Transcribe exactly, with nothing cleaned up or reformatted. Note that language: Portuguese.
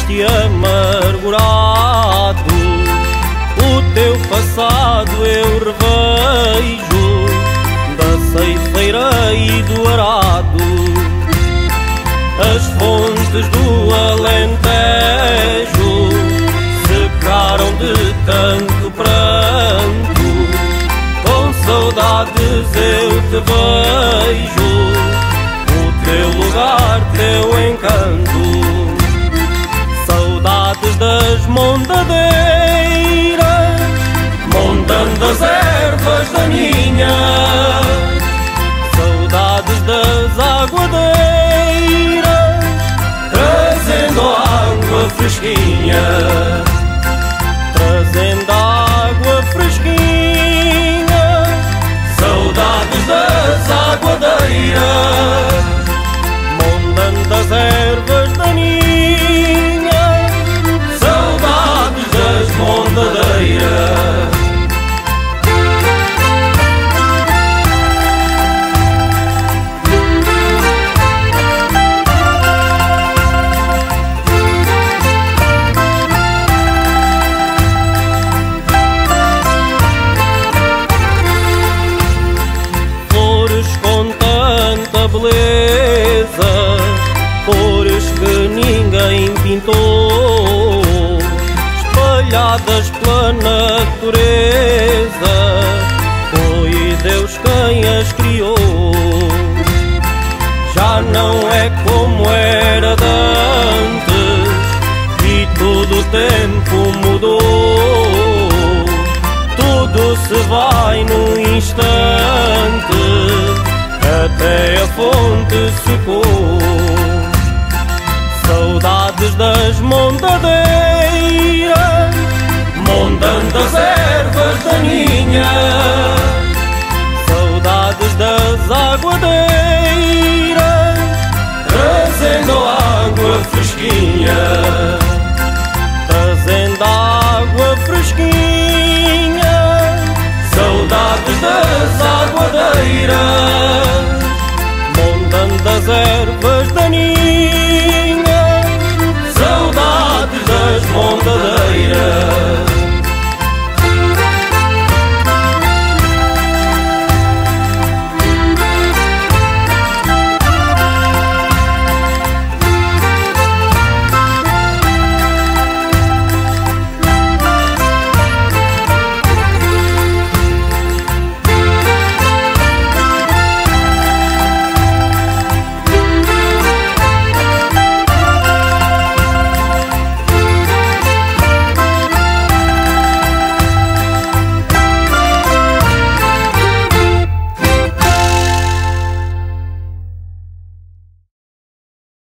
triste e amargurado, o teu passado eu revejo, da ceifeira e do arado. As fontes do Alentejo secaram de tanto pranto, com saudades eu te vejo, o teu lugar, teu encanto. Saudades das mondadeiras, montando as ervas daninhas. Saudades das aguadeiras, trazendo água fresquinha, trazendo água fresquinha. Saudades das aguadeiras, montando as ervas daninhas. Saudades das mondadeiras. Beleza, cores que ninguém pintou, espalhadas pela natureza, foi Deus quem as criou. Já não é como era de antes, e todo o tempo mudou. Tudo se vai num instante, até a fonte secou. Saudades das mondadeiras, montando as ervas daninhas. Saudades das aguadeiras, trazendo água fresquinha, trazendo água fresquinha. Saudades das aguadeiras,